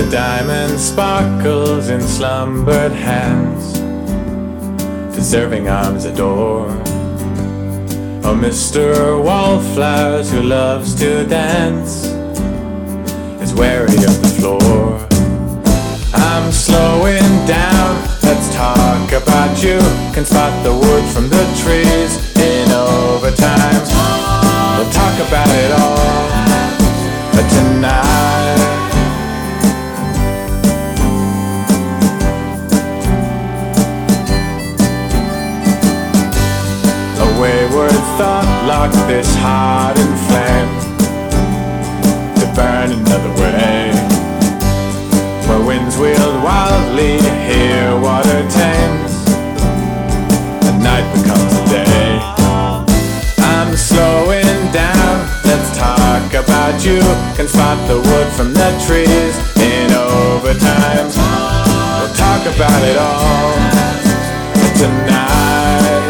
The diamond sparkles in slumbered hands, deserving arms adore. Oh, Mr. Wallflowers who loves to dance is wary of the floor. I'm slowing down, let's talk about you. Can spot the wood from the trees in overtime. We'll talk about it all tonight. A wayward thought locked this heart in flame to burn another way, where winds wheeled wildly, here water tames, and night becomes a day. I'm slowing down, let's talk about you. Can spot the wood from the trees in overtime. We'll talk about it all tonight.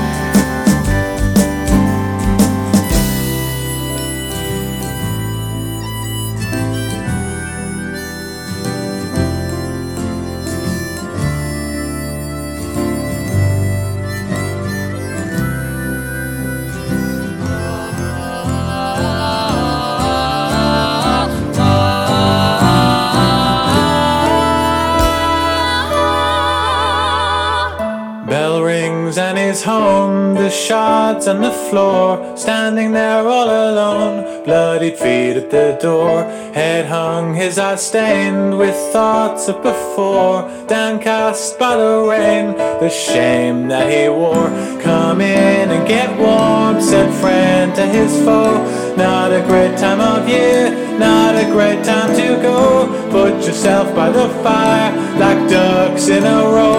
Bell rings and he's home, the shards on the floor, standing there all alone, bloodied feet at the door, head hung, his eyes stained with thoughts of before, downcast by the rain, the shame that he wore. Come in and get warm, said friend to his foe, not a great time of year, not a great time to go, put yourself by the fire like ducks in a row.